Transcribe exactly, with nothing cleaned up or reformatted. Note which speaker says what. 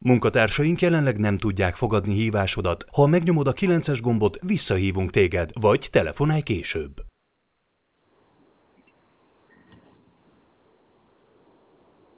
Speaker 1: Munkatársaink jelenleg nem tudják fogadni hívásodat. Ha megnyomod a kilences gombot, visszahívunk téged, vagy telefonálj később.